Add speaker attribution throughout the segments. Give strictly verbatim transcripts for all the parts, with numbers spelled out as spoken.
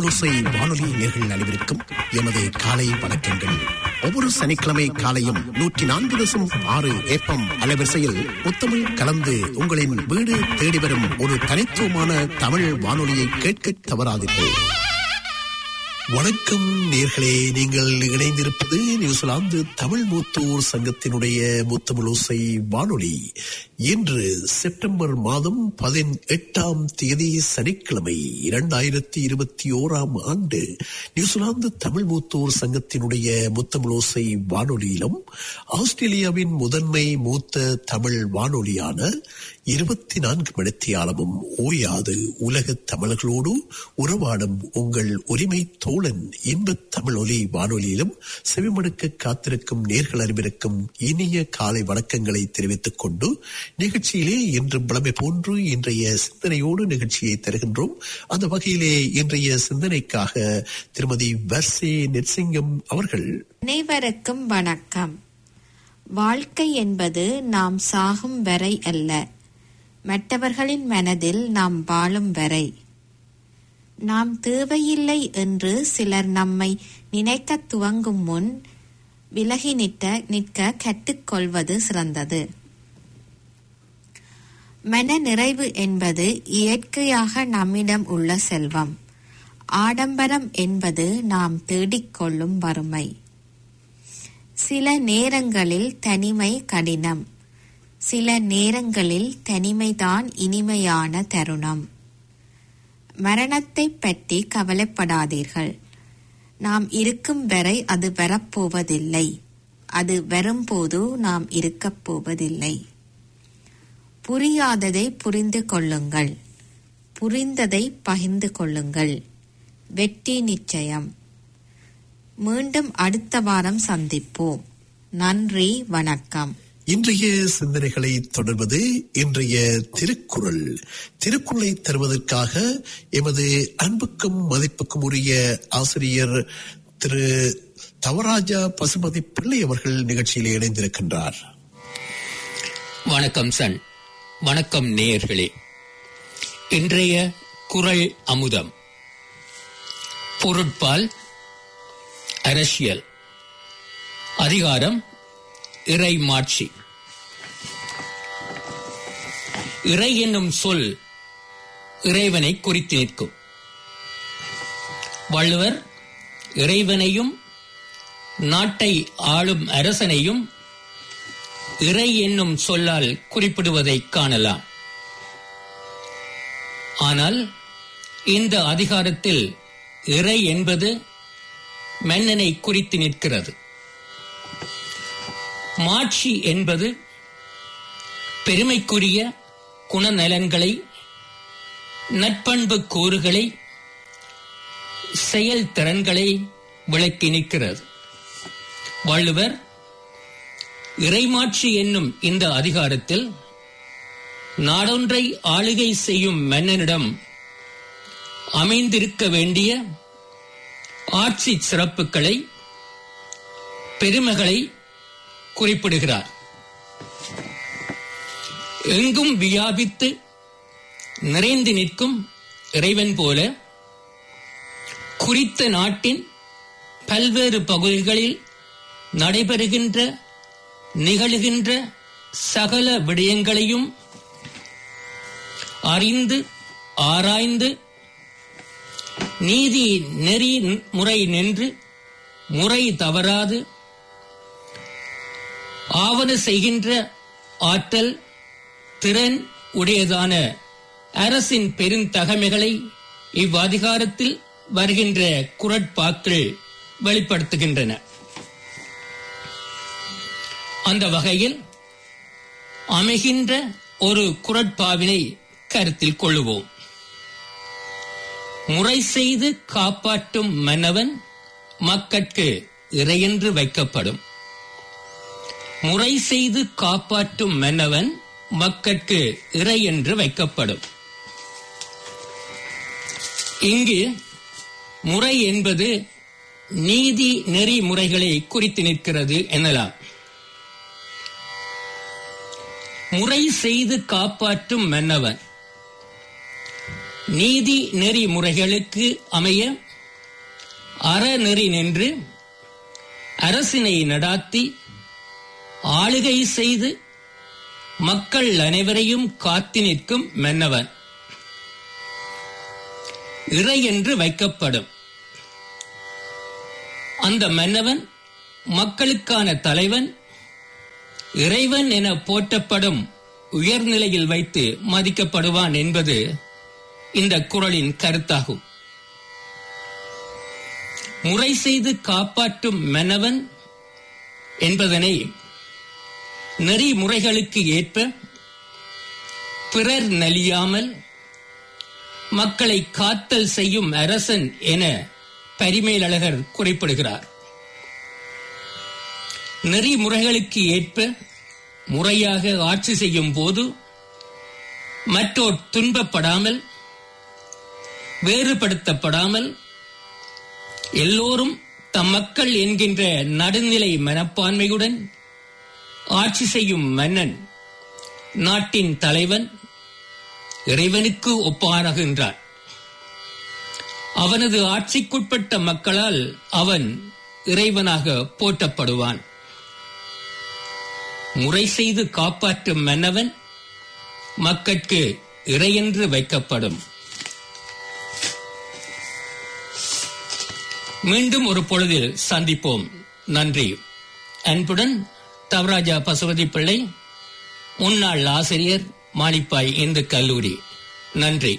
Speaker 1: முத்தமிழோசை வானொலி நேயர்கள் அனைவருக்கும் எமது காலை வணக்கங்கள். ஒவ்வொரு சனிக்கிழமை காலையும் நூற்றி நான்கு தசம் ஆறு ஏப்பம் அலைவரிசையில் முத்தமிழ் கலந்து உங்களின் வீடு தேடி வரும் ஒரு தனித்துவமான தமிழ் வானொலியை கேட்க தவறாதீர்கள். வணக்கம் நேயர்களே, நீங்கள் இணைந்திருப்பது நியூசிலாந்து தமிழ் மூத்தோர் சங்கத்தினுடைய முத்தமிழோசை வானொலி. இன்று செப்டம்பர் மாதம் பதினெட்டாம் தேதி சனிக்கிழமை இரண்டாயிரத்தி இருபத்தி ஓராம் ஆண்டு நியூசிலாந்து தமிழ் மூத்தோர் சங்கத்தினுடைய முத்தமிழோசை வானொலியிலும் ஆஸ்திரேலியாவின் முதன்மை மூத்த தமிழ் வானொலியான இருபத்தி நான்கு மணித்தியாலமும் ஓயாது உலக தமிழர்களோடு உறவாடும் உங்கள் உரிமை தோழன் இன்பத் தமிழ் ஒலி வானொலியிலும் செவிமடுக்க காத்திருக்கும் நேர்கள் அனைவருக்கும் இனிய காலை வணக்கங்களை தெரிவித்துக் கொண்டு நிகழ்ச்சியிலே இன்று பலமை போன்று இன்றைய சிந்தனையோடு நிகழ்ச்சியை தருகின்றோம். அந்த வகையிலே இன்றைய சிந்தனைக்காக திருமதி வர்சே நெட்சிங்கம் அவர்கள்.
Speaker 2: அனைவருக்கும் வணக்கம். வாழ்க்கை என்பது நாம் சாகும் வரை அல்ல, மற்றவர்களின் மனதில் நாம் வாழும் வரை. நாம் தேவையில்லை என்று சிலர் நம்மை நினைக்க துவங்கும் முன் விலகி நிற்க நிற்க கற்றுக்கொள்வது சிறந்தது. மன நிறைவு என்பது இயற்கையாக நம்மிடம் உள்ள செல்வம். ஆடம்பரம் என்பது நாம் தேடிக்கொள்ளும் வறுமை. சில நேரங்களில் தனிமை கடினம், சில நேரங்களில் தனிமைதான் இனிமையான தருணம். மரணத்தை பற்றி கவலைப்படாதீர்கள். நாம் இருக்கும் வரை அது வரப்போவதில்லை. அது வரும்போது நாம் இருக்கப் போவதில்லை. புரியாததை புரிந்து கொள்ளுங்கள், புரிந்ததை பகிர்ந்து கொள்ளுங்கள். வெற்றி நிச்சயம். மீண்டும் அடுத்த வாரம் சந்திப்போம். நன்றி, வணக்கம்.
Speaker 1: இன்றைய சிந்தனைகளை தொடர்வது இன்றைய திருக்குறள். திருக்குறளை தருவதற்காக எமது அன்புக்கும் மதிப்புக்கும் உரிய ஆசிரியர் திரு தவராஜா பசுபதி பிள்ளை அவர்கள் நிகழ்ச்சியில் இணைந்திருக்கின்றார்.
Speaker 3: வணக்கம் சன். வணக்கம் நேயர்களே. இன்றைய குறள் அமுதம். பொருட்பால் அரசியல். அதிகாரம் இறை மாட்சி. இறை என்னும் சொல் இறைவனை குறித்து நிற்கும். வள்ளுவர் இறைவனையும் நாட்டை ஆளும் அரசனையும் இறை என்னும் சொல்லால் குறிப்பிடுவதை காணலாம். ஆனால் இந்த அதிகாரத்தில் இறை என்பது மன்னனை குறித்து நிற்கிறது. மாட்சி என்பது பெருமைக்குரிய குணநலன்களை, நற்பண்பு கூறுகளை, செயல்திறன்களை விளக்கி நிற்கிறது. வள்ளுவர் இறைமாட்சி என்னும் இந்த அதிகாரத்தில் நாடொன்றை ஆளுகை செய்யும் மன்னனிடம் அமைந்திருக்க வேண்டிய ஆட்சி சிறப்புகளை, பெருமைகளை குறிப்பிடுகிறார். எங்கும் வியாபித்து நிறைந்து நிற்கும் இறைவன் போல குறித்த நாட்டின் பல்வேறு பகுதிகளில் நடைபெறுகின்ற நிகழ்கின்ற சகல விடயங்களையும் அறிந்து ஆராய்ந்து நீதி நெறி முறை நின்று முறை தவறாது ஆவன செய்கின்ற ஆற்றல் திறன் உடையதான அரசின் பெருந்தகைமைகளை இவ்வதிகாரத்தில் வருகின்ற குறட்பாக்கள் வெளிப்படுத்துகின்றன. அந்த வகையில் அமைகின்ற ஒரு குறட்பாவினை கருத்தில் கொள்ளுவோம். முறை செய்து காப்பாற்றும் மன்னவன் மக்கட்கு இறையென்று வைக்கப்படும். முறை செய்து காப்பாற்றும் மன்னவன் மக்கட்கு இறை என்று வைக்கப்படும். இங்கு முறை என்பது நீதி நெறிமுறைகளை குறித்து நிற்கிறது எனலாம். முறை செய்து காப்பாற்றும் மன்னவன் நீதி நெறிமுறைகளுக்கு அமைய அறநெறி நின்று அரசினை நடாத்தி ஆளுகை செய்து மக்கள் அனைவரையும் காத்து நிற்கும் மன்னவன் இறை என்று வைக்கப்படும். அந்த மன்னவன் மக்களுக்கான தலைவன், இறைவன் என போற்றப்படும் உயர்நிலையில் வைத்து மதிக்கப்படுவான் என்பது இந்த குறளின் கருத்தாகும். முறை செய்து காப்பாற்றும் மன்னவன் என்பதனை நெறிமுறைகளுக்கு ஏற்ப பிறர் நலியாமல் மக்களை காத்தல் செய்யும் அரசன் என பரிமேலழகர் குறிப்பிடுகிறார். நெறிமுறைகளுக்கு ஏற்ப முறையாக ஆட்சி செய்யும் போது மற்றோர் துன்பப்படாமல், வேறுபடுத்தப்படாமல் எல்லோரும் தம் மக்கள் என்கின்ற நடுநிலை மனப்பான்மையுடன் ஆட்சி செய்யும் மன்னன் நாட்டின் தலைவன், இறைவனுக்கு ஒப்பானாகின்றான். அவனது ஆட்சிக்குட்பட்ட மக்களால் அவன் இறைவனாக போற்றப்படுவான். முறை செய்து காப்பாற்றும் மன்னவன் மக்கட்கு இறையென்று வைக்கப்படும். மீண்டும் ஒரு பொழுதில் சந்திப்போம். நன்றி. அன்புடன் தவராஜா பசுபதி பிள்ளை, முன்னாள் ஆசிரியர், மானிப்பாய் இந்து கல்லூரி. நன்றி.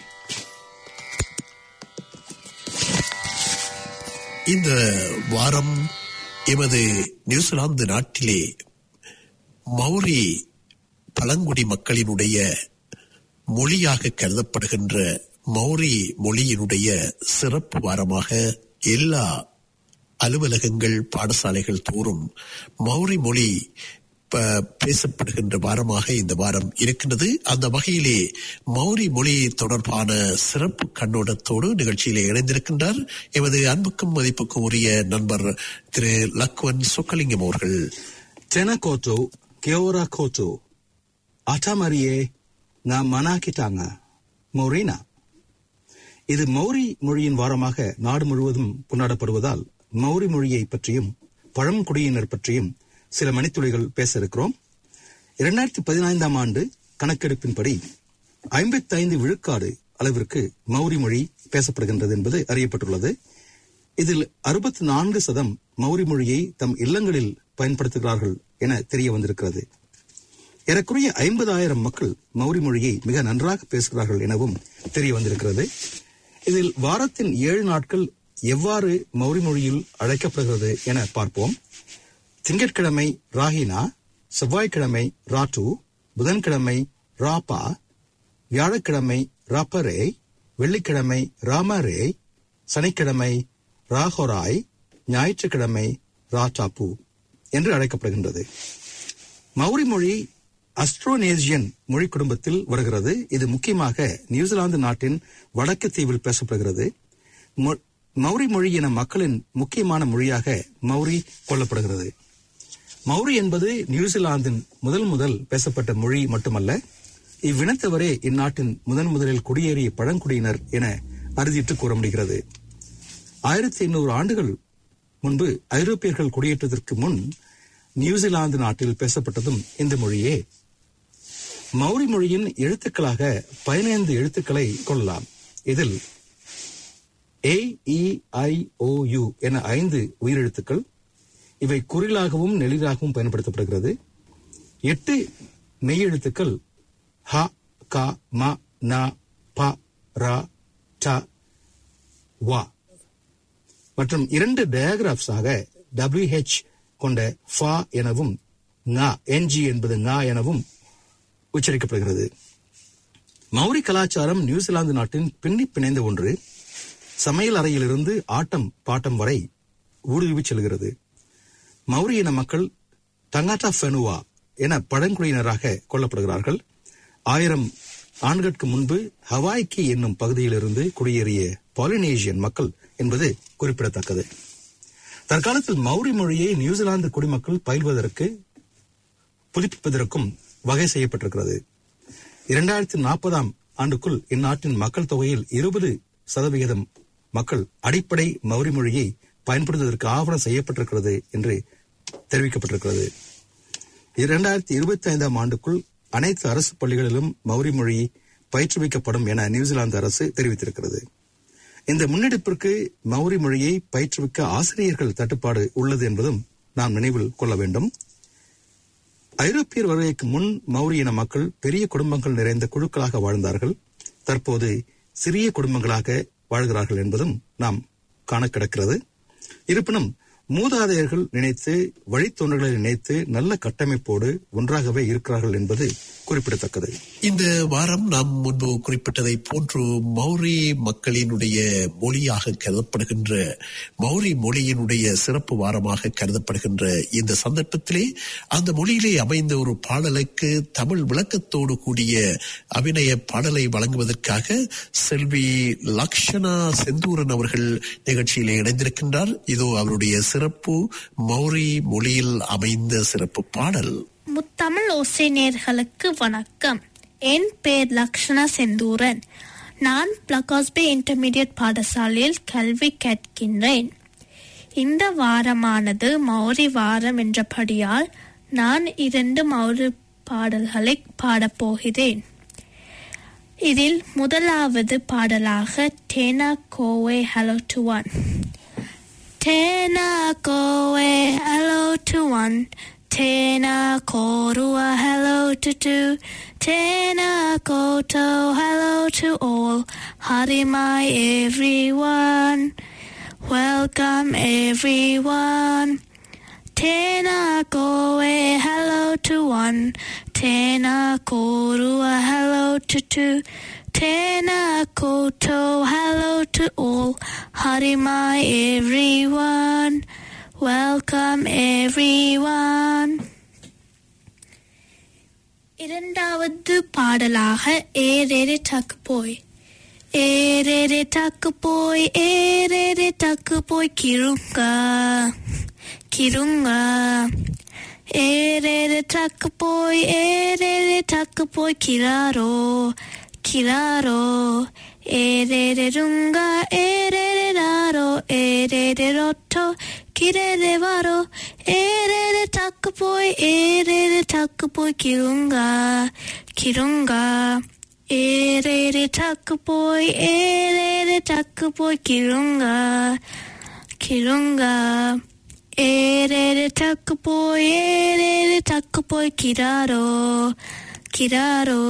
Speaker 1: இந்த வாரம் எமது நியூசிலாந்து நாட்டிலே மௌரி பழங்குடி மக்களினுடைய மொழியாக கருதப்படுகின்ற மௌரி மொழியினுடைய சிறப்பு வாரமாக எல்லா அலுவலகங்கள், பாடசாலைகள் தோறும் மௌரி மொழி பேசப்படுகின்ற வாரமாக இந்த வாரம் இருக்கின்றது. அந்த வகையிலே மௌரி மொழி தொடர்பான சிறப்பு கண்ணோட்டத்தோடு நிகழ்ச்சியிலே இணைந்திருக்கின்றார் எமது அன்புக்கும் மதிப்புக்கும் உரிய நண்பர் திரு லக்வன் சொக்கலிங்கம் அவர்கள்.
Speaker 4: தெனகோட்டோ கேோரா கோட்டோ அட்டாமரியே நான் மனாக்கிட்டாங்க மௌரினா. இது மௌரி மொழியின் வாரமாக நாடு முழுவதும் கொண்டாடப்படுவதால் மௌரி மொழியை பற்றியும் பழங்குடியினர் பற்றியும் சில மணித்துளிகள் பேச இருக்கிறோம். இரண்டாயிரத்தி பதினைந்தாம் ஆண்டு கணக்கெடுப்பின்படி ஐம்பத்தி ஐந்து விழுக்காடு அளவிற்கு மௌரி மொழி பேசப்படுகின்றது என்பது அறியப்பட்டுள்ளது. இதில் அறுபத்தி நான்கு சதம் மௌரி மொழியை தம் இல்லங்களில் பயன்படுத்துகிறார்கள் என தெரிய வந்திருக்கிறது. ஏறக்குறைய ஐம்பதாயிரம் மக்கள் மௌரி மொழியை மிக நன்றாக பேசுகிறார்கள் எனவும் தெரிய வந்திருக்கிறது. இதில் வாரத்தின் ஏழு நாட்கள் எவ்வாறு மௌரி மொழியில் அழைக்கப்படுகிறது என பார்ப்போம். திங்கட்கிழமை ராஹினா, செவ்வாய்க்கிழமை ராட்டு, புதன்கிழமை ராப்பா, வியாழக்கிழமை ராப்பரே, வெள்ளிக்கிழமை ராமரே, சனிக்கிழமை ராஹோராய், ஞாயிற்றுக்கிழமை ராட்டாப்பு என்று அழைக்கப்படுகின்றது. மௌரி மொழி அஸ்ட்ரோனேசியன் மொழி குடும்பத்தில் வருகிறது. இது முக்கியமாக நியூசிலாந்து நாட்டின் வடக்கு தீவில் பேசப்படுகிறது. மௌரி மொழி என மக்களின் முக்கியமான மொழியாக மௌரி கொள்ளப்படுகிறது. மௌரி என்பது நியூசிலாந்தின் முதல் முதல் பேசப்பட்ட மொழி மட்டுமல்ல, இவ்வினத்தவரே இந்நாட்டின் முதன் முதலில் குடியேறிய பழங்குடியினர் என அறுதிட்டு கூற முடிகிறது. ஆயிரத்தி எண்ணூறு ஆண்டுகள் முன்பு ஐரோப்பியர்கள் குடியேற்றத்திற்கு முன் நியூசிலாந்து நாட்டில் பேசப்பட்டதும் இந்த மொழியே. மௌரி மொழியின் எழுத்துக்களாக பதினைந்து எழுத்துக்களை கொள்ளலாம். இதில் ஏ இ ஐ ஓ யு என ஐந்து உயிரெழுத்துக்கள், இவை குறிலாகவும் நெளிலாகவும் பயன்படுத்தப்படுகிறது. எட்டு மெய்யெழுத்துக்கள் ஹ, க, ம, ந, ப, ர, ட, வ மற்றும் இரண்டு டயகிராப்ஸாக டபிள்யூ ஹெச் கொண்ட ஃபா எனவும் ங, என்ஜி என்பது ங எனவும் உச்சரிக்கப்படுகிறது. மௌரி கலாச்சாரம் நியூசிலாந்து நாட்டின் பின்னி பிணைந்த ஒன்று. சமையல் அறையிலிருந்து ஆட்டம் பாட்டம் வரை ஊடுருவி செல்கிறது. மௌரி இன மக்கள் டங்காட்டா ஃபெனுவா என பழங்குடியினராக கொல்லப்படுகிறார்கள். ஆயிரம் ஆண்டுகளுக்கு முன்பு ஹவாய்கி என்னும் பகுதியிலிருந்து குடியேறிய பாலினேசியன் மக்கள் என்பது குறிப்பிடத்தக்கது. தற்காலத்தில் மௌரி மொழியை நியூசிலாந்து குடிமக்கள் பயில்வதற்கு புதுப்பிப்பதற்கும் வகை செய்யப்பட்டிருக்கிறது. இரண்டாயிரத்தி நாற்பதாம் ஆண்டுக்குள் இந்நாட்டின் மக்கள் தொகையில் இருபது சதவிகிதம் மக்கள் அடிப்படை மௌரி மொழியை பயன்படுத்துவதற்கு ஆவணம் செய்யப்பட்டிருக்கிறது என்று தெரிவிக்கப்பட்டிருக்கிறது. இரண்டாயிரத்தி இருபத்தி ஐந்தாம் ஆண்டுக்குள் அனைத்து அரசு பள்ளிகளிலும் மௌரி மொழி பயிற்றுவிக்கப்படும் என நியூசிலாந்து அரசு தெரிவித்திருக்கிறது. இந்த முன்னெடுப்பிற்கு மௌரி மொழியை பயிற்றுவிக்க ஆசிரியர்கள் தட்டுப்பாடு உள்ளது என்பதும் நாம் நினைவில் கொள்ள வேண்டும். ஐரோப்பியர் வருகைக்கு முன் மௌரி இன மக்கள் பெரிய குடும்பங்கள் நிறைந்த குழுக்களாக வாழ்ந்தார்கள். தற்போது சிறிய குடும்பங்களாக வாழ்கிறார்கள் என்பதும் நாம் காண கிடக்கிறது. இருப்பினும் மூதாதையர்கள் நினைத்து வழித்தோன்றல்களை நினைத்து நல்ல கட்டமைப்போடு ஒன்றாகவே இருக்கிறார்கள் என்பது குறிப்பிடத்தக்கது.
Speaker 1: இந்த வாரம் நாம் முன்பு குறிப்பிட்டதை போன்று மௌரி மக்களினுடைய மொழியாக கருதப்படுகின்ற மௌரி மொழியினுடைய சிறப்பு வாரமாக கருதப்படுகின்ற இந்த சந்தர்ப்பத்திலே அந்த மொழியிலே அமைந்த ஒரு பாடலுக்கு தமிழ் விளக்கத்தோடு கூடிய அபிநய பாடலை வழங்குவதற்காக செல்வி லக்ஷனா செந்தூரன் அவர்கள் நிகழ்ச்சியிலே இணைந்திருக்கின்றார். இதோ அவருடைய சிறப்பு மௌரி மொழியில் அமைந்த சிறப்பு பாடல்.
Speaker 5: முத்தமிழ் ஓசை நேயர்களுக்கு வணக்கம். என் பேர் லக்ஷனா செந்தூரன். நான் பிளகாஸ்பே இன்டர்மீடியட் பாடசாலையில் கல்வி கற்கின்றேன். இந்த வாரமானது மௌரி வாரம் என்றபடியால் நான் இரண்டு மௌரி பாடல்களை பாடப்போகிறேன். இதில் முதலாவது பாடலாக டேனா கோவே ஹலோ டு ஒன். டேனா கோவே ஹலோ டு ஒன், Tēnā korua, hello to two. Tēnā koto, hello to all. Harimai everyone. Welcome everyone. Tēnā koe, hello to one. Tēnā korua, hello to two. Tēnā koto, hello to all. Harimai everyone. Welcome everyone. இரண்டாவது பாடலாக ஏரேரே டக்கு போய். ஏரேரே டக்கு போய், ஏரேரே டக்கு போய் கிருங்கா கிருங்கா. ஏரேரே டக்கு போய், ஏரேரே டக்கு போய் கிராரோ கிராரோ. ஏரேரே ருங்கா, ஏரேரே ராரோ, ஏரேரே ரொட்டோ kirere varo. Erere takku poi, erere takku poi kirunga kirunga. Erere takku poi, erere takku poi kirunga kirunga. Erere takku poi, erere takku poi kiraro kiraro.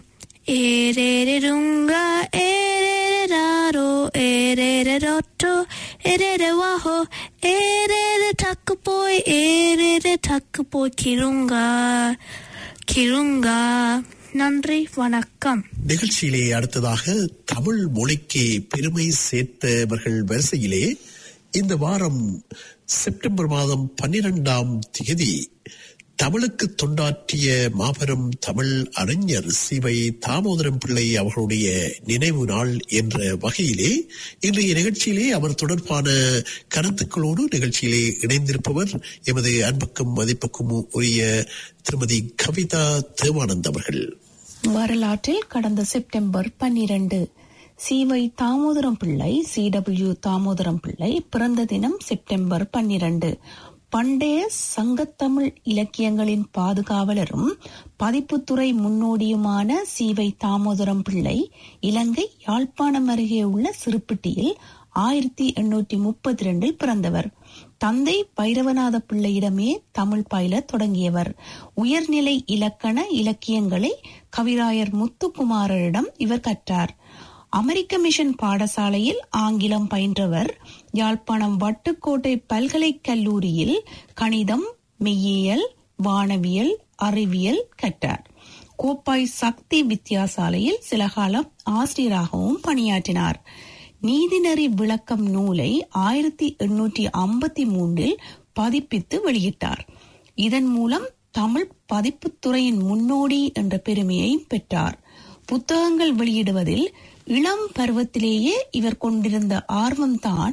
Speaker 5: Erere runga, erere raro, erere rotto, erere waho. Erere takku poi, erere takku poi kirunga kirunga. நன்றி, வணக்கம்.
Speaker 1: நிகழ்ச்சியிலே அடுத்ததாக தமிழ் மொழிக்கு பெருமை சேர்த்தவர்கள் வரிசையிலே இந்த வாரம் September மாதம் பன்னிரெண்டாம் தேதி தமிழுக்கு தொண்டாற்றிய மாபெரும் தமிழ் அறிஞர் சிவை தாமோதரம் பிள்ளை அவர்களுடைய நினைவு நாள் என்ற வகையிலே இன்றைய நிகழ்ச்சியிலே அவர் தொடர்பான கருத்துக்களோடு நிகழ்ச்சியிலே இணைந்திருப்பவர் எமது அன்புக்கும் மதிப்புக்கும் உரிய திருமதி கவிதா தேவானந்த் அவர்கள்.
Speaker 6: வரலாற்றில் கடந்த செப்டம்பர் பன்னிரண்டு சிவை தாமோதரம் பிள்ளை சி டபிள்யூ தாமோதரம் பிள்ளை பிறந்த தினம் செப்டம்பர் பன்னிரண்டு. பண்டைய சங்கத்தமிழ் இலக்கியங்களின் பாதுகாவலரும் பதிப்புத்துறை முன்னோடியுமான சிவை தாமோதரம் பிள்ளை இலங்கை யாழ்ப்பாணம் அருகே உள்ள சிறுப்பிட்டியில் ஆயிரத்தி எண்ணூற்றி முப்பத்தி இரண்டில் பிறந்தவர். தந்தை பைரவநாத பிள்ளையிடமே தமிழ் பயில தொடங்கியவர். உயர்நிலை இலக்கண இலக்கியங்களை கவிராயர் முத்துக்குமாரரிடம் இவர் கற்றார். அமெரிக்க மிஷன் பாடசாலையில் ஆங்கிலம் பயின்றவர். யாழ்ப்பாணம் வட்டுக்கோட்டை பல்கலைக்கல்லூரியில் கணிதம், மெய்யியல், வானவியல், அறிவியல் கற்றார். கோப்பாய் சக்தி வித்தியாசாலையில் சில காலம் ஆசிரியராகவும் பணியாற்றினார். நீதிநெறி விளக்கம் நூலை ஆயிரத்தி எண்ணூற்றி ஐம்பத்தி மூன்றில் பதிப்பித்து வெளியிட்டார். இதன் மூலம் தமிழ் பதிப்புத்துறையின் முன்னோடி என்ற பெருமையையும் பெற்றார். புத்தகங்கள் வெளியிடுவதில் இளம் பருவத்திலேயே இவர் கொண்டிருந்த ஆர்வம்தான்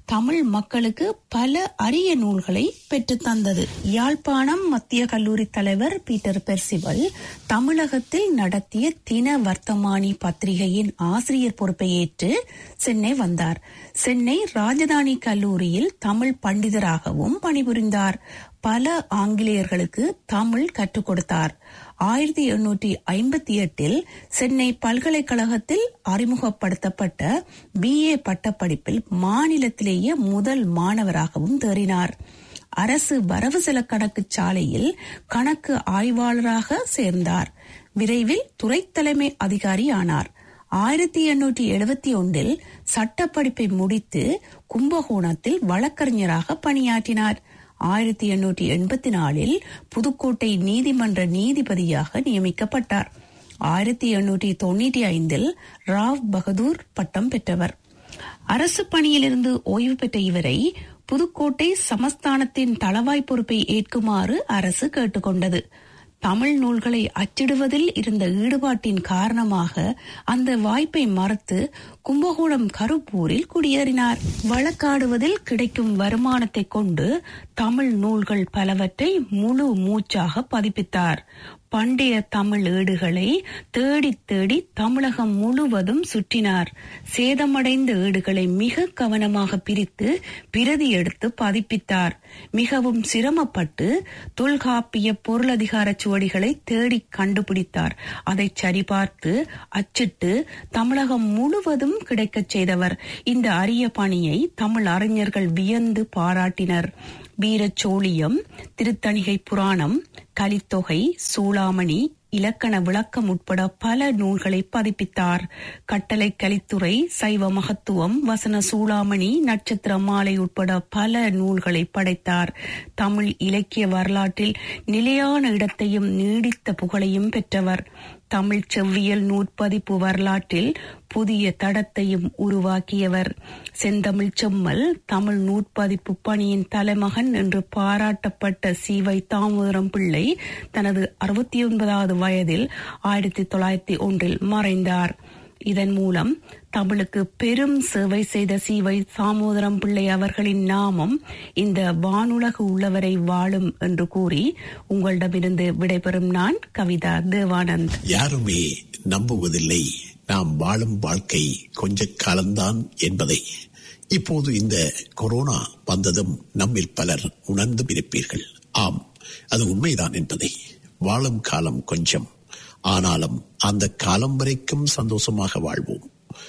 Speaker 6: தமிழ் மக்களுக்கு பல அரிய நூல்களை பெற்றுத் தந்தது. யாழ்ப்பாணம் மத்திய கல்லூரி தலைவர் பீட்டர் பெர்சிவல் தமிழகத்தில் நடத்திய தின வர்த்தமானி பத்திரிகையின் ஆசிரியர் பொறுப்பை ஏற்று சென்னை வந்தார். சென்னை ராஜதானி கல்லூரியில் தமிழ் பண்டிதராகவும் பணிபுரிந்தார். பல ஆங்கிலேயர்களுக்கு தமிழ் கற்றுக் கொடுத்தார். ஆயிரத்தி எண்ணூற்றி ஐம்பத்தி எட்டில் சென்னை பல்கலைக்கழகத்தில் அறிமுகப்படுத்தப்பட்ட பி ஏ பட்டப்படிப்பில் மாநிலத்திலேயே முதல் மாணவராகவும் தேறினார். அரசு வரவு செலவு கணக்கு சாலையில் கணக்கு ஆய்வாளராக சேர்ந்தார். விரைவில் துறை தலைமை அதிகாரி ஆனார். ஆயிரத்தி எண்ணூற்றி எழுபத்தி ஒன்றில் சட்டப்படிப்பை முடித்து கும்பகோணத்தில் வழக்கறிஞராக பணியாற்றினார். ஆயிரத்தி எண்ணூற்றி எண்பத்தி நாலில் புதுக்கோட்டை நீதிமன்ற நீதிபதியாக நியமிக்கப்பட்டார். ஆயிரத்தி எண்ணூற்றி தொன்னூற்றி ஐந்தில் ராவ் பகதூர் பட்டம் பெற்றவர். அரசு பணியிலிருந்து ஓய்வு பெற்ற இவரை புதுக்கோட்டை சமஸ்தானத்தின் தளவாய் பொறுப்பை ஏற்குமாறு அரசு கேட்டுக்கொண்டது. தமிழ் நூல்களை அச்சிடுவதில் இருந்த ஈடுபாட்டின் காரணமாக அந்த வாய்ப்பை மறுத்து கும்பகோணம் கருப்பூரில் குடியேறினார். வழக்காடுவதில் கிடைக்கும் வருமானத்தை கொண்டு தமிழ் நூல்கள் பலவற்றை முழு மூச்சாக பதிப்பித்தார். பண்டைய தமிழ் ஏடுகளை தேடி தேடி தமிழகம் முழுவதும் சுற்றினார். சேதமடைந்த ஏடுகளை மிக கவனமாக பிரித்து பிரதி எடுத்து பதிப்பித்தார். மிகவும் சிரமப்பட்டு தொல்காப்பிய பொருளதிகார சுவடிகளை தேடி கண்டுபிடித்தார். அதை சரிபார்த்து அச்சிட்டு தமிழகம் முழுவதும் கிடைக்கச் செய்தவர். இந்த அரிய பணியை தமிழ் அறிஞர்கள் வியந்து பாராட்டினர். வீரச்சோழியம், திருத்தணிகை புராணம், கலித்தொகை, சூளாமணி, இலக்கண விளக்கம் உட்பட பல நூல்களை பதிப்பித்தார். கட்டளை கலித்துறை, சைவ மகத்துவம், வசன சூளாமணி, நட்சத்திர மாலை உட்பட பல நூல்களை படைத்தார். தமிழ் இலக்கிய வரலாற்றில் நிலையான இடத்தையும் நீடித்த புகழையும் பெற்றவர். தமிழ் செவ்வியல் நூற்பதிப்பு வரலாற்றில் புதிய தடத்தையும் உருவாக்கியவர். செந்தமிழ் செம்மல் தமிழ் நூற்பதிப்பு பணியின் தலைமகன் என்று பாராட்டப்பட்ட சீவை தாமோதரம் பிள்ளை தனது அறுபத்தி ஒன்பதாவது வயதில் ஆயிரத்தி தொள்ளாயிரத்தி ஒன்றில் மறைந்தார். இதன் மூலம் தமிழுக்கு பெரும் சேவை செய்த சீவை தாமோதரம் பிள்ளை அவர்களின் நாமம் இந்த வானுலகு உள்ளவரை வாழும் என்று கூறி உங்களிடமிருந்து விடைபெறும் நான் கவிதா தேவானந்த்.
Speaker 1: யாருமே நம்புவதில்லை நாம் வாழும் வாழ்க்கை கொஞ்ச காலம்தான் என்பதை. இப்போது இந்த கொரோனா வந்ததும் நம்மில் பலர் உணர்ந்து இருப்பீர்கள். ஆம், அது உண்மைதான் என்பதை. வாழும் காலம் கொஞ்சம், ஆனாலும் அந்த காலம் வரைக்கும் சந்தோஷமாக வாழ்வோம்.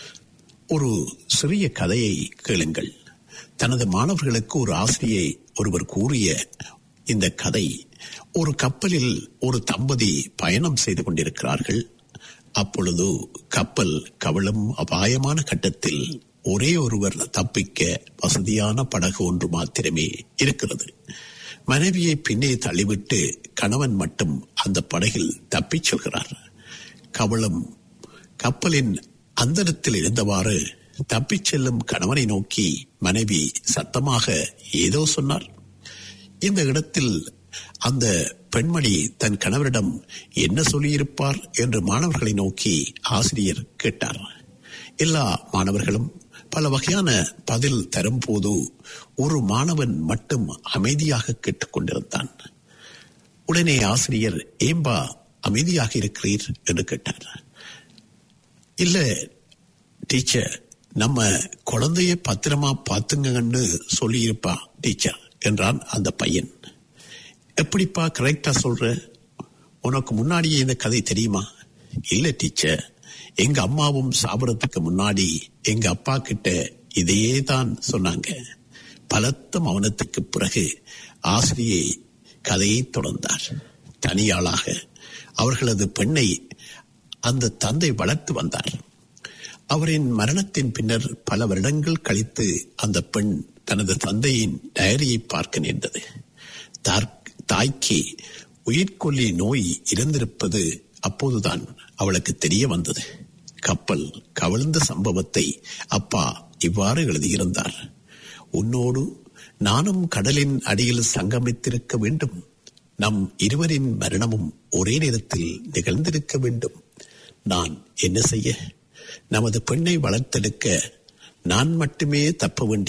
Speaker 1: ஒரு சிறிய கதையை கேளுங்கள். தனது மாணவர்களுக்கு ஒரு ஆசிரியை ஒருவர் கூறிய இந்த கதை, ஒரு கப்பலில் ஒரு தம்பதி பயணம் செய்து கொண்டிருக்கிறார்கள். அப்பொழுது கப்பல் கவலும் அபாயமான கட்டத்தில் ஒரே ஒருவர் தப்பிக்க வசதியான படகு ஒன்று மாத்திரமே இருக்கிறது. மனைவியை பின்னே தள்ளிவிட்டு கணவன் மட்டும் அந்த படகில் தப்பிச் செல்கிறார். கவளம் கப்பலின் அந்தரத்தில் இருந்தவாறு தப்பிச் செல்லும் கணவனை நோக்கி மனைவி சத்தமாக ஏதோ சொன்னார். இந்த இடத்தில் அந்த பெண்மணி தன் கணவரிடம் என்ன சொல்லியிருப்பார் என்று மாணவர்களை நோக்கி ஆசிரியர் கேட்டார். எல்லா மாணவர்களும் பல வகையான பதில் தரும் போது ஒரு மாணவன் மட்டும் அமைதியாக கேட்டுக்கொண்டிருந்தான். உடனே ஆசிரியர், ஏம்பா அமைதியாக இருக்கிறீர் என்று கேட்டார். இல்ல டீச்சர், நம்ம குழந்தைய பத்திரமா பாத்துங்கன்னு சொல்லியிருப்பா டீச்சர் என்றான் அந்த பையன். எப்படிப்பா கரெக்டா சொல்ற? உனக்கு முன்னாடியே இந்த கதை தெரியுமா? இல்ல டீச்சர், எங்க அம்மாவும் சாப்பிடறதுக்கு முன்னாடி எங்க அப்பா கிட்ட இதையே தான் சொன்னாங்க. பலத்த மௌனத்துக்கு பிறகு ஆசிரியை கதையை தொடர்ந்தார். தனியாளாக அவர்களது பெண்ணை அந்த தந்தை வளர்த்து வந்தார். அவரின் மரணத்தின் பின்னர் பல வருடங்கள் கழித்து அந்த பெண் தனது தந்தையின் டயரியை பார்க்க நேர்ந்தது. தாய்க்கு உயிர்கொல்லி நோய் இருந்திருப்பது அப்போதுதான் அவளுக்கு தெரிய வந்தது. கப்பல் கவிழ்ந்த சம்பவத்தை அப்பா இவ்வாறு எழுதியிருந்தார். உன்னோடு நானும் கடலின் அடியில் சங்கமித்திருக்க வேண்டும். நம் இருவரின் மரணமும் ஒரே நேரத்தில் நிகழ்ந்திருக்க வேண்டும். நான் என்ன செய்ய? நமது பெண்ணை வளர்த்தெடுக்க நான் மட்டுமே தப்ப வேண்டி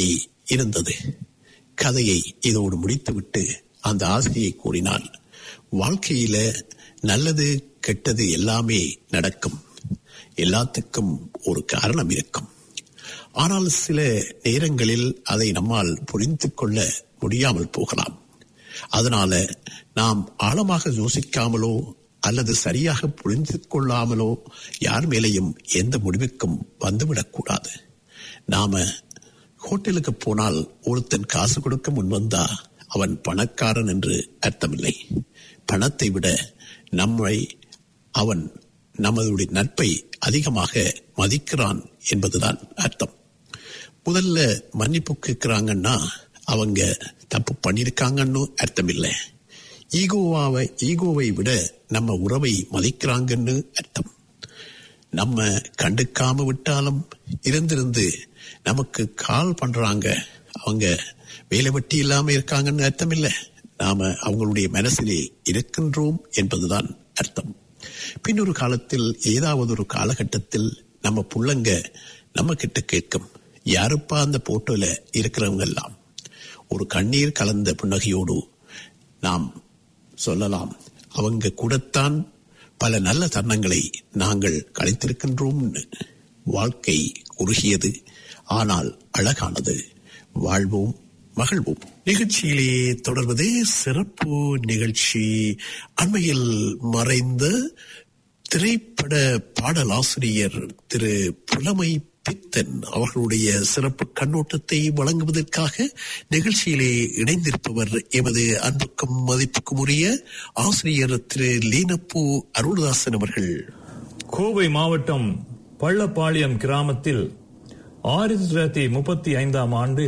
Speaker 1: இருந்தது. கதையை இதோடு முடித்துவிட்டு அந்த ஆசிரியை கூறினாள், வாழ்க்கையில நல்லது கெட்டது எல்லாமே நடக்கும், எல்லாத்துக்கும் ஒரு காரணம் இருக்கும். ஆனால் சில நேரங்களில் அதை நம்மால் புரிந்து கொள்ள முடியாமல் போகலாம். அதனால நாம் ஆழமாக யோசிக்காமலோ அல்லது சரியாக புரிந்து கொள்ளாமலோ யார் மேலேயும் எந்த முடிவுக்கும் வந்துவிடக்கூடாது. நாம ஹோட்டலுக்கு போனால் ஒருத்தன் காசு கொடுக்க முன்வந்தா அவன் பணக்காரன் என்று அர்த்தமில்லை. பணத்தை விட நம்மை அவன் நமது நட்பை அதிகமாக மதிக்கிறான் என்பதுதான் அர்த்தம். முதல்ல மன்னிப்பு கேட்கிறாங்கன்னா அவங்க தப்பு பண்ணிருக்காங்கன்னு அர்த்தம் இல்லை. ஈகோவாவை ஈகோவை விட நம்ம உறவை மதிக்கிறாங்கன்னு அர்த்தம். நம்ம கண்டுக்காம விட்டாலும் இருந்திருந்து நமக்கு கால் பண்றாங்க, அவங்க வேலை வெட்டி இல்லாம இருக்காங்கன்னு அர்த்தம் இல்லை. நாம அவங்களுடைய மனசிலே இருக்கின்றோம் என்பதுதான் அர்த்தம். பின்னொரு காலத்தில் ஏதாவது ஒரு காலகட்டத்தில் நம்ம புள்ளங்க நம்ம கிட்ட கேட்கும், யாருப்பா அந்த போட்டோல இருக்கிறவங்க எல்லாம்? ஒரு கண்ணீர் கலந்த புன்னகையோடு நாம் சொல்லலாம், அவங்க கூடத்தான் பல நல்ல தருணங்களை நாங்கள் கழித்திருக்கின்றோம். வாழ்க்கை குறுகியது, ஆனால் அழகானது. வாழ்வோம், மகிழ்வோம். நிகழ்ச்சியிலே தொடர்வது சிறப்பு நிகழ்ச்சி. அண்மையில் மறைந்த திரைப்பட பாடலாசிரியர் திரு புலமை பித்தன் அவர்களுடைய சிறப்பு கண்ணோட்டத்தை வழங்குவதற்காக நிகழ்ச்சியிலே இணைந்திருப்பவர் எமது அன்புக்கும் மதிப்புக்கும் உரிய ஆசிரியர் திரு லீனப்பூ அருள்தாசன் அவர்கள்.
Speaker 7: கோவை மாவட்டம் பள்ளப்பாளையம் கிராமத்தில் ஆயிரத்தி தொள்ளாயிரத்தி முப்பத்தி ஐந்தாம் ஆண்டு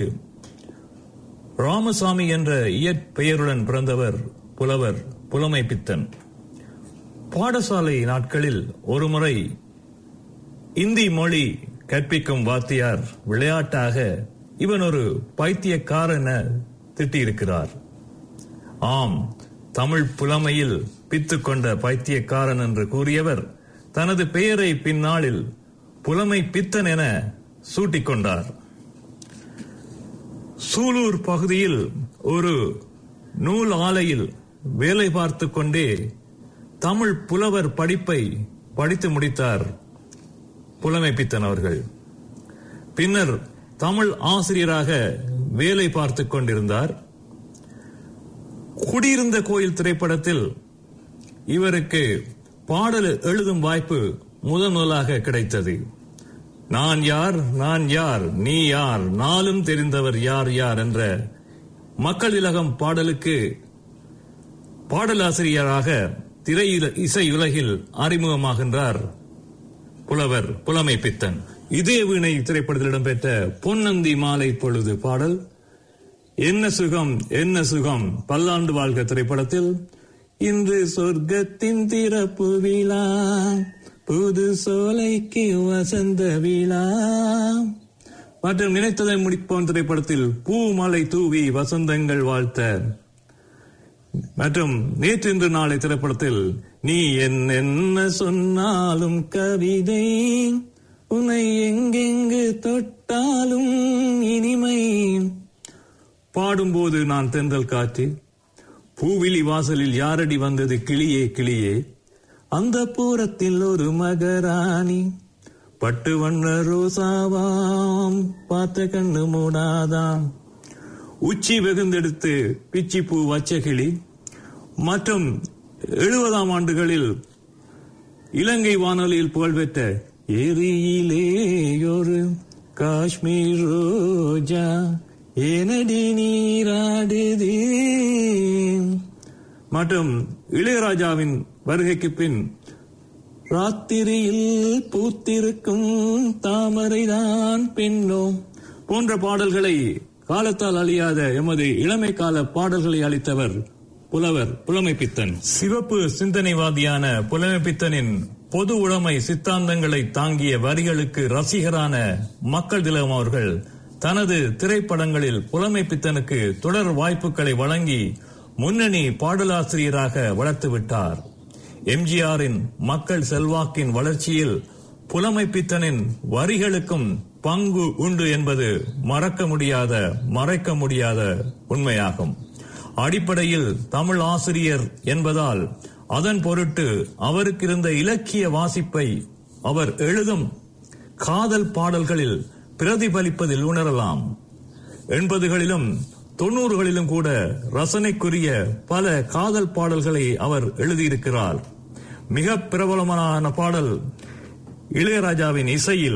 Speaker 7: ராமசாமி என்ற இயற்பெயருடன் பிறந்தவர் புலவர் புலமை பித்தன். பாடசாலை நாட்களில் ஒருமுறை இந்தி மொழி கற்பிக்கும் வாத்தியார் விளையாட்டாக இவன் ஒரு பைத்தியக்காரன் திட்டியிருக்கிறார். ஆம், தமிழ் புலமையில் பித்து கொண்ட பைத்தியக்காரன் என்று கூறியவர் தனது பெயரை பின்னாளில் புலமை பித்தன் என சூட்டிக்கொண்டார். சூலூர் பகுதியில் ஒரு நூல் ஆலையில் வேலை பார்த்து கொண்டே தமிழ் புலவர் படிப்பை படித்து முடித்தார் புலமை பித்தன் அவர்கள். பின்னர் தமிழ் ஆசிரியராக வேலை பார்த்து கொண்டிருந்தார். குடியிருந்த கோயில் திரைப்படத்தில் இவருக்கு பாடல் எழுதும் வாய்ப்பு முதன் முதலாக கிடைத்தது. நான் யார், நான் யார், நீ யார், நாளும் தெரிந்தவர் யார் யார் என்ற மக்கள் திலகம் பாடலுக்கு பாடலாசிரியராக திரை இசை உலகில் அறிமுகமாகின்றார் புலவர் புலமை பித்தன். இதே வீணை திரைப்படத்தில் இடம்பெற்ற பொன்னந்தி மாலை பொழுது பாடல், என்ன சுகம் என்ன சுகம் பல்லாண்டு வாழ்க திரைப்படத்தில் இன்று சொர்க்கத்தின் திறப்பு விழா, புது சோலைக்கு வசந்த விழா மற்றும் நினைத்ததை முடிப்போன் திரைப்படத்தில் பூ மலை தூவி வசந்தங்கள் வாழ்த்த மற்றும் நேற்று இன்று நாளை திரைப்படத்தில் நீ என்ன சொன்னாலும் கவிதை, உன்னை எங்கெங்கு தொட்டாலும் இனிமை, பாடும்போது நான் தென்றல் காற்று, பூவிலி வாசலில் யாரடி வந்தது கிளியே கிளியே, அந்த பூரத்தில் ஒரு மகராணி, பட்டு வண்ண ரோசாவாம் பார்த்த கண்ணு மூடாதாம், உச்சி வெகுந்தெடுத்து பிச்சி பூ வச்ச கிளி மற்றும் எழுபதாம் ஆண்டுகளில் இலங்கை வானொலியில் புகழ்பெற்ற எரியிலே ஒரு காஷ்மீர் ரோஜா ஏனடி நீராடுதே மற்றும் இளையராஜாவின் வருகைக்கு பின் ராத்திரியில் பூத்திருக்கும் தாமரைதான் பெண்ணோ போன்ற பாடல்களை காலத்தால் அழியாத எமது இளமை கால பாடல்களை அளித்தவர் புலவர் புலமை பித்தன். சிவப்பு சிந்தனைவாதியான புலமை பித்தனின் பொது உடைமை சித்தாந்தங்களை தாங்கிய வரிகளுக்கு ரசிகரான மக்கள் திலகம் அவர்கள் தனது திரைப்படங்களில் புலமை பித்தனுக்கு தொடர் வாய்ப்புகளை வழங்கி முன்னணி பாடலாசிரியராக வளர்த்துவிட்டார். எம்ஜிஆரின் மக்கள் செல்வாக்கின் வளர்ச்சியில் புலமை பித்தனின் வரிகளுக்கும் பங்கு உண்டு என்பது மறக்க முடியாத மறைக்க முடியாத உண்மையாகும். அடிப்படையில் தமிழ் ஆசிரியர் என்பதால் அதன் பொருட்டு அவருக்கு இருந்த இலக்கிய வாசிப்பை அவர் எழுதும் காதல் பாடல்களில் பிரதிபலிப்பதில் உணரலாம். எண்பதுகளிலும் தொன்னூறுகளிலும் கூட ரசனைக்குரிய பல காதல் பாடல்களை அவர் எழுதியிருக்கிறார். மிக பிரபலமான பாடல் இளையராஜாவின் இசையில்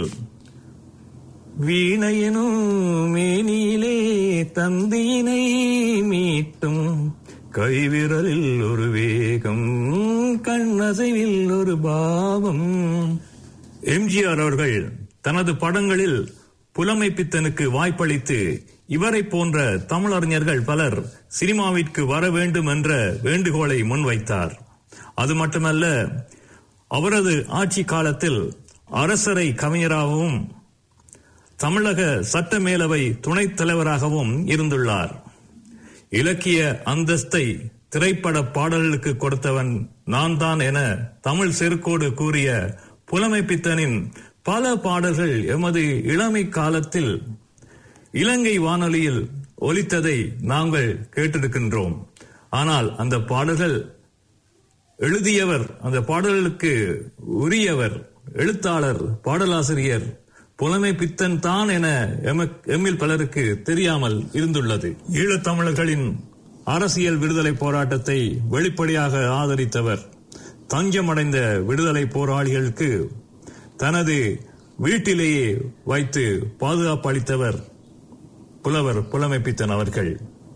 Speaker 7: வீணையனும் மேனியிலே தந்தியினை மீட்டும் கைவிரலில் ஒரு வேகம் கண்ணசைவில் ஒரு பாவம். எம்ஜிஆர் அவர்கள் தனது படங்களில் புலமை பித்தனுக்கு வாய்ப்பளித்து இவரை போன்ற தமிழறிஞர்கள் பலர் சினிமாவிற்கு வர வேண்டும் என்ற வேண்டுகோளை முன்வைத்தார். அது மட்டுமல்ல, அவரது ஆட்சி காலத்தில் அரசரை கவிஞராகவும் தமிழக சட்டமேலவை துணைத் தலைவராகவும் இருந்துள்ளார். இலக்கிய அந்தஸ்தை திரைப்பட பாடல்களுக்கு கொடுத்தவன் நான் தான் என தமிழ் செருக்கோடு கூறிய புலமை பித்தனின் பல பாடல்கள் எமது இளமை காலத்தில் இலங்கை வானொலியில் ஒலித்ததை நாங்கள் கேட்டிருக்கின்றோம். ஆனால் அந்த பாடல்கள் எழுதியவர், அந்த பாடல்களுக்கு உரியவர், எழுத்தாளர், பாடலாசிரியர் புலமை பித்தன் தான் என எம்மில் பலருக்கு தெரியாமல் இருந்துள்ளது. ஈழத்தமிழர்களின் அரசியல் விடுதலை போராட்டத்தை வெளிப்படையாக ஆதரித்தவர். தஞ்சமடைந்த விடுதலை போராளிகளுக்கு தனது வீட்டிலேயே வைத்து பாதுகாப்பு அளித்தவர் புலவர் புலமை பித்தன் அவர்கள்.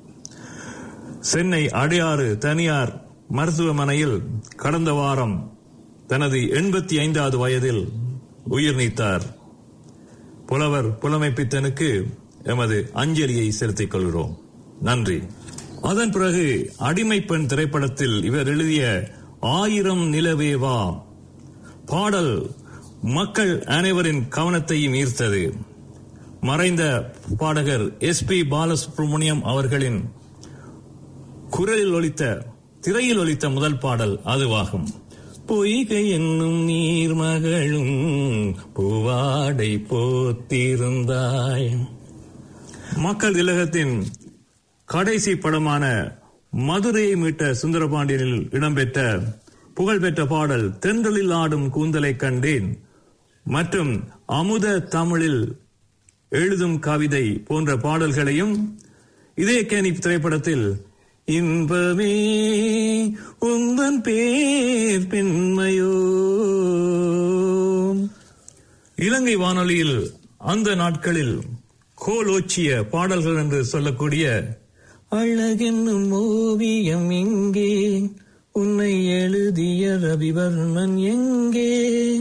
Speaker 7: சென்னை அடையாறு தனியார் மருத்துவமனையில் கடந்த வாரம் தனது எண்பத்தி ஐந்தாவது வயதில் உயிர் நீத்தார். புலவர் புலமை பித்தனுக்கு எமது அஞ்சலியை செலுத்திக் கொள்கிறோம். நன்றி. அதன் பிறகு அடிமை பெண் திரைப்படத்தில் இவர் எழுதிய ஆயிரம் நிலவே வா பாடல் மக்கள் அனைவரின் கவனத்தையும் ஈர்த்தது. மறைந்த பாடகர் எஸ் பி பாலசுப்ரமணியம் அவர்களின் குரலில் ஒலித்த, திரையில் ஒலித்த முதல் பாடல் அதுவாகும். பொய்கை என்னும் நீர்மகளும் பூவாடை போத்திருந்தாய். மக்கள் திலகத்தின் கடைசி படமான மதுரையை மீட்ட சுந்தரபாண்டியனில் இடம்பெற்ற புகழ்பெற்ற பாடல் தென்றலில் ஆடும் கூந்தலை கண்டேன் மற்றும் அமுத தமிழில் எழுதும் கவிதை போன்ற பாடல்களையும் இதே கேணி திரைப்படத்தில் இன்பமே உந்தன் பேர் பெண்மையோ. இலங்கை வானொலியில் அந்த நாட்களில் கோலோச்சிய பாடல்கள் என்று சொல்லக்கூடிய அழகென்னும் ஓவியம் எங்கே, உன்னை எழுதிய ரவிவர்மன் எங்கே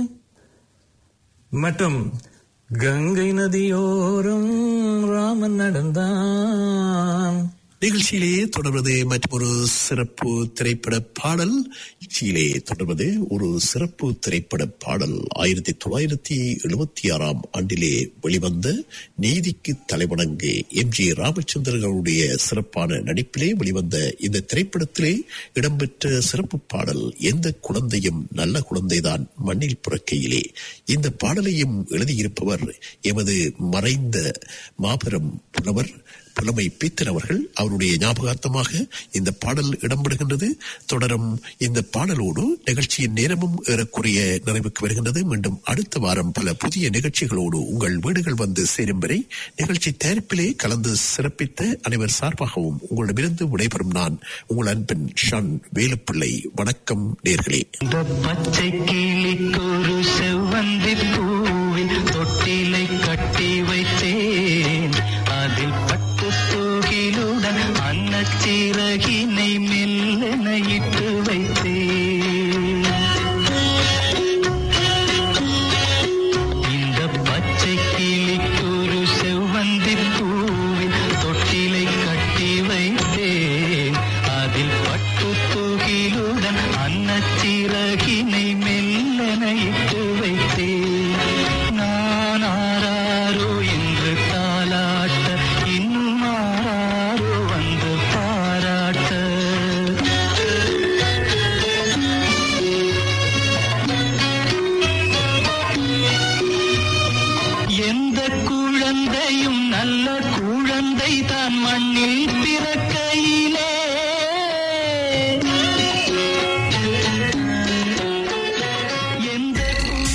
Speaker 7: மற்றும் கங்கை நதியோரம் ராமன் நடந்தான்.
Speaker 1: நிகழ்ச்சியிலேயே தொடர்வது மற்றொரு சிறப்பு திரைப்பட பாடல். நிகழ்ச்சியிலே தொடர்வது ஒரு சிறப்பு திரைப்பட பாடல். ஆயிரத்தி தொள்ளாயிரத்தி எழுபத்தி ஆறாம் ஆண்டிலே வெளிவந்த நீதிக்கு தலைவணங்கு எம் ஜி ராமச்சந்திரனுடைய சிறப்பான நடிப்பிலே வெளிவந்த இந்த திரைப்படத்திலே இடம்பெற்ற சிறப்பு பாடல் எந்த குழந்தையும் நல்ல குழந்தைதான் மண்ணில் பிறக்கையிலே. இந்த பாடலையும் எழுதியிருப்பவர் எமது மறைந்த மாபெரும் புலவர் புலமை பித்தன் அவர்கள். அவருடைய ஞாபகார்த்தமாக இந்த பாடல் இடம்பெறுகின்றது. தொடரும் இந்த பாடலோடு நிகழ்ச்சியின் நேரமும் ஏறக்குறைய நிறைவுக்கு வருகின்றது. மீண்டும் அடுத்த வாரம் பல புதிய நிகழ்ச்சிகளோடு உங்கள் வீடுகள் வந்து சேரும் வரை நிகழ்ச்சி தயாரிப்பிலே கலந்து சிறப்பித்த அனைவர் சார்பாகவும் உங்களிடமிருந்து விடைபெறும் நான் உங்கள் அன்பின் ஷான் வேலுப்பிள்ளை. வணக்கம் நேர்களே.
Speaker 8: பச்சை கிளிக்கொரு செவ்வந்தி பூவில் தொட்டிலை கட்டி வைத்தேன், அதில் பட்டு தூகிலுடன் அன்னச்சிறகினை மெல்லென இட்டு வைத்தேன். இந்த பச்சை கிளிக்கொரு செவ்வந்தி பூவில் தொட்டிலை கட்டி வைத்தேன், அதில் பட்டு தூகிலுடன் அன்னச்சிறகினை மெல்லென இட்டு